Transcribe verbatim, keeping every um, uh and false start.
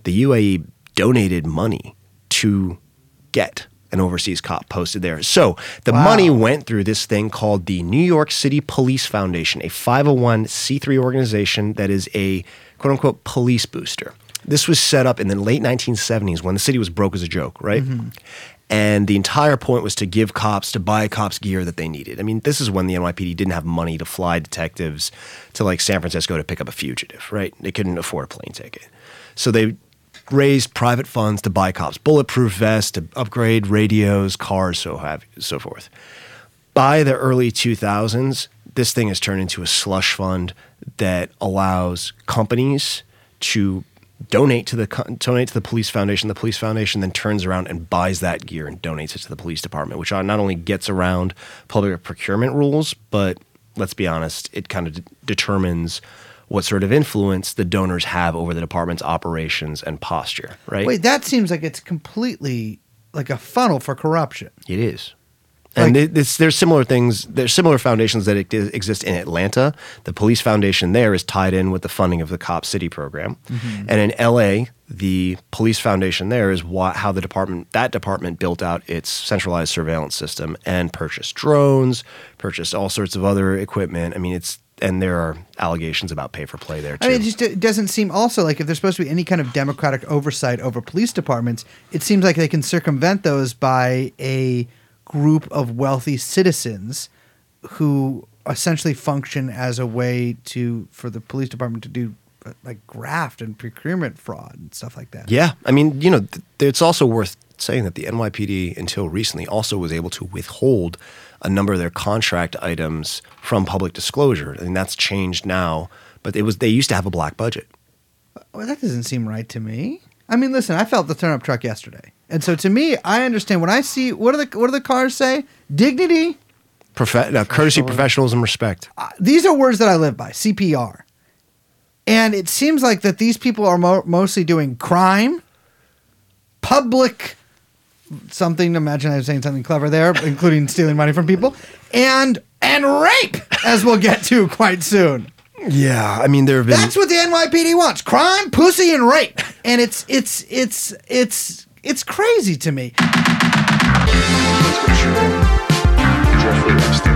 the U A E donated money to get an overseas cop posted there. So the Wow. money went through this thing called the New York City Police Foundation, a five oh one c three organization that is a quote-unquote police booster. This was set up in the late nineteen seventies when the city was broke as a joke, right? Mm-hmm. And the entire point was to give cops, to buy cops gear that they needed. I mean, this is when the N Y P D didn't have money to fly detectives to like San Francisco to pick up a fugitive, right? They couldn't afford a plane ticket. So they raised private funds to buy cops bulletproof vests, to upgrade radios, cars, so have so forth. By the early two thousands, this thing has turned into a slush fund that allows companies to donate to the donate to the police foundation. The police foundation then turns around and buys that gear and donates it to the police department, which not only gets around public procurement rules, but let's be honest, it kind of de- determines what sort of influence the donors have over the department's operations and posture, right? Wait, that seems like it's completely like a funnel for corruption. It is. And Like- it, it's, there's similar things, there's similar foundations that ex- exist in Atlanta. The police foundation there is tied in with the funding of the Cop City program. Mm-hmm. And in L A, the police foundation there is wha- how the department, that department built out its centralized surveillance system and purchased drones, purchased all sorts of other equipment. I mean, it's, and there are allegations about pay for play there too. I mean, it just it doesn't seem also like if there's supposed to be any kind of democratic oversight over police departments, it seems like they can circumvent those by a group of wealthy citizens who essentially function as a way to for the police department to do uh, like graft and procurement fraud and stuff like that. Yeah. I mean, you know, th- it's also worth saying that the N Y P D until recently also was able to withhold a number of their contract items from public disclosure. I mean, that's changed now, but it was they used to have a black budget. Well, that doesn't seem right to me. I mean, listen, I felt the turnip truck yesterday. And so to me, I understand when I see what do the what do the cars say? Dignity, Profe- uh, courtesy, professionalism, respect. uh, these are words that I live by, C P R. And it seems like that these people are mo- mostly doing crime, public something, imagine I was saying something clever there, including stealing money from people, and and rape, as we'll get to quite soon. Yeah, I mean there have been. That's what the N Y P D wants: crime, pussy, and rape. And it's it's it's it's it's crazy to me. Jeffrey Epstein.